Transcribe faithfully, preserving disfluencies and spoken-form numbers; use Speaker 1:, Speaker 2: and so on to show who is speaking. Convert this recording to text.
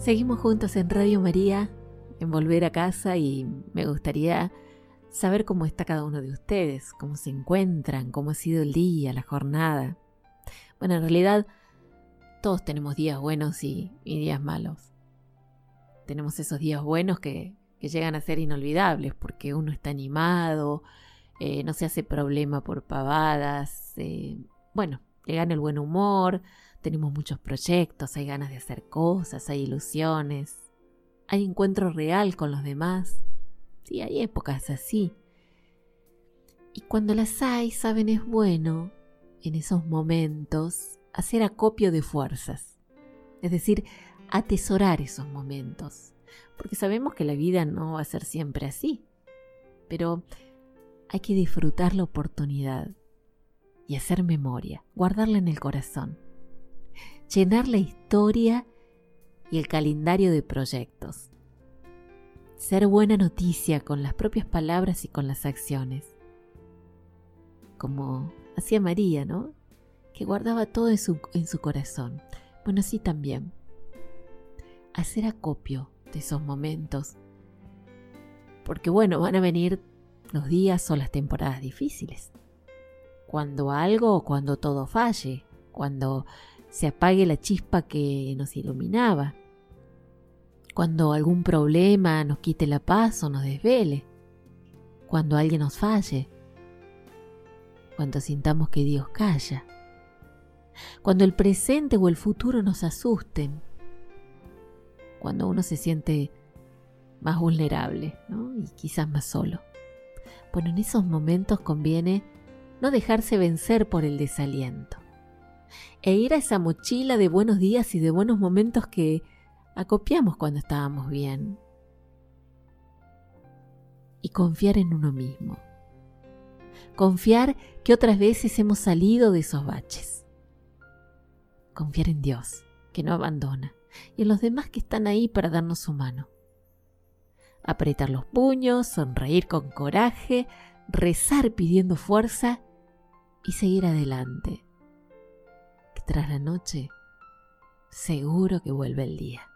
Speaker 1: Seguimos juntos en Radio María, en Volver a Casa, y me gustaría saber cómo está cada uno de ustedes, cómo se encuentran, cómo ha sido el día, la jornada. Bueno, en realidad todos tenemos días buenos y, y días malos. Tenemos esos días buenos que, que llegan a ser inolvidables porque uno está animado, eh, no se hace problema por pavadas, eh, bueno, le gana el buen humor, tenemos muchos proyectos, hay ganas de hacer cosas, hay ilusiones, hay encuentro real con los demás. Sí, hay épocas así. Y cuando las hay, saben, es bueno en esos momentos hacer acopio de fuerzas. Es decir, atesorar esos momentos. Porque sabemos que la vida no va a ser siempre así. Pero hay que disfrutar la oportunidad y hacer memoria, guardarla en el corazón. Llenar la historia y el calendario de proyectos. Ser buena noticia con las propias palabras y con las acciones. Como hacía María, ¿no? Que guardaba todo en su, en su corazón. Bueno, así también. Hacer acopio de esos momentos. Porque bueno, van a venir los días o las temporadas difíciles. Cuando algo o cuando todo falle. Cuando se apague la chispa que nos iluminaba. Cuando algún problema nos quite la paz o nos desvele. Cuando alguien nos falle. Cuando sintamos que Dios calla. Cuando el presente o el futuro nos asusten. Cuando uno se siente más vulnerable, ¿no? Y quizás más solo. Bueno, en esos momentos conviene no dejarse vencer por el desaliento. E ir a esa mochila de buenos días y de buenos momentos que acopiamos cuando estábamos bien. Y confiar en uno mismo. Confiar que otras veces hemos salido de esos baches. Confiar en Dios, que no abandona, y en los demás que están ahí para darnos su mano. Apretar los puños, sonreír con coraje, rezar pidiendo fuerza y seguir adelante. Que tras la noche, seguro que vuelve el día.